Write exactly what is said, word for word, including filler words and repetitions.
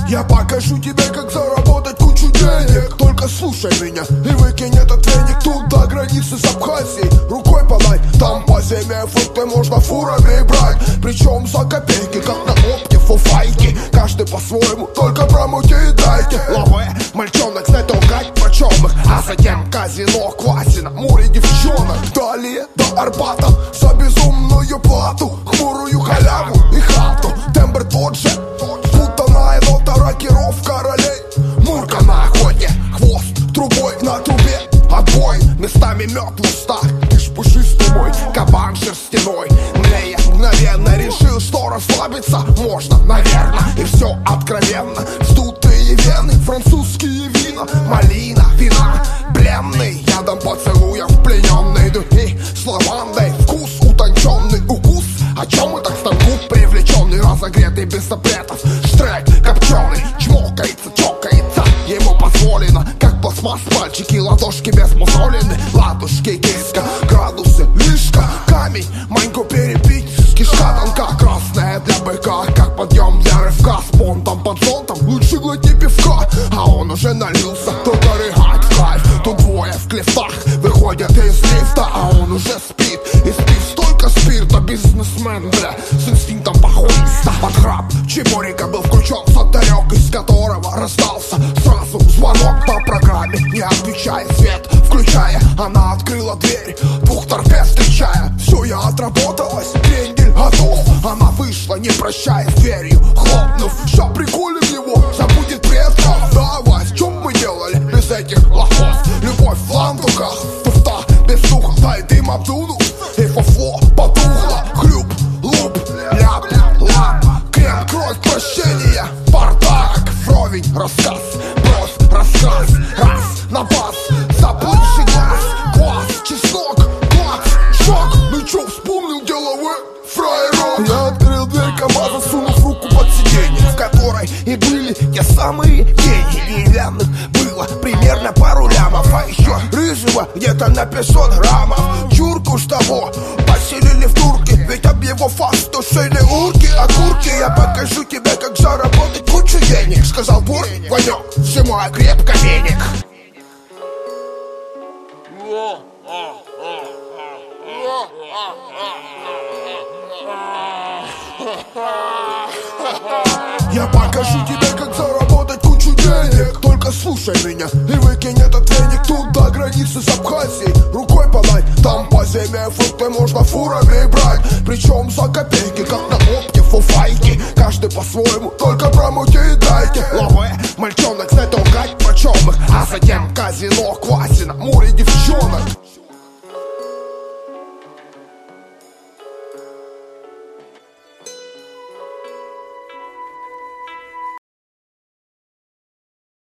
Я покажу тебе, как заработать кучу денег. Только слушай меня и выкинь этот веник. Тут до границы с Абхазией рукой подать. Там по зиме фрукты можно фурами брать. Причем за копейки, как на опке фуфайки. Каждый по-своему, только промути и дайте. Лаве, мальчонок, знай толкать почем их. А затем казино, Квасина, море девчонок. Далее до Арбата за безумную плату, хмурую халяву и хату. Тембр тот же, путаная нота, рокировка ролей. Мурка на охоте, хвост трубой на трубе. Отбой, местами мед в устах. Ты ж пушистый мой кабан шерстяной. Мне я мгновенно решил, что расслабиться можно, наверно. И все откровенно, вздутые вены, французские вина, малина, вина, бленный, ядом поцелуев плененный. И с лавандой вкус утонченный, укус. О чем мы так станку привлеченный, разогретый без запретов. Штрек копченый, чмокается, чокается. Ему позволено, как пластмасс, пальчики, ладошки без мусолины. Ладушки, киска, градусы, лишка, камень, маньку перепить. Кишка тонка, красная для быка, как подъем для рывка. С понтом под зонтом, лучше глотни пивка. А он уже налился, только рыгать в кайф. Тут двое в клифтах выходят из лифта, а он уже спит. И спит столько спирта, бизнесмен, бля, с инстинктом похуиста. Под храп чебурека был включен сотарек, из которого раздался сразу звонок по программе. Не отвечая, свет включая, она открыла дверь, двух торпед встречая. Все, я отработалась, крендель готов. Она вышла, не прощаясь, дверью хлопнув. Ща приколем его, забудет предков. Давай, в чем мы делали без этих лохов? Любовь в ландуках, туфта без духа. Дай дым обдуну, и фуфло потухло. Хлюп, луп, ляп, лап, крем, кровь, прощение, бардак, вровень, рассказ, бровь, рассказ, раз, на бас, заплывший глаз, глаз, чеснок, глаз, шок. Ну чё, вспомнил деловой фраерок? Я открыл дверь КамАЗа, сунув руку под сиденье, в которой и были те самые деньги. Деревянных было примерно пару лямов, а еще рыжего где-то на пятьсот граммов. Чурку ж того поселили в турке, ведь об его фас тушили урки, окурки. Я покажу тебе, как заработать кучу денег, сказал бур, Ванек, сжимая крепко веник. Я покажу тебе, как заработать кучу денег. Только слушай меня и выкинь этот веник. Тут до границы с Абхазией рукой подать. Там по зиме фрукты можно фурами брать. Причем за копейки, как на опке фуфайки. Каждый по-своему, только промути и дайте. Лаве, мальчонок, знай толкать почем их. А затем казино, Квасина, море девчонок.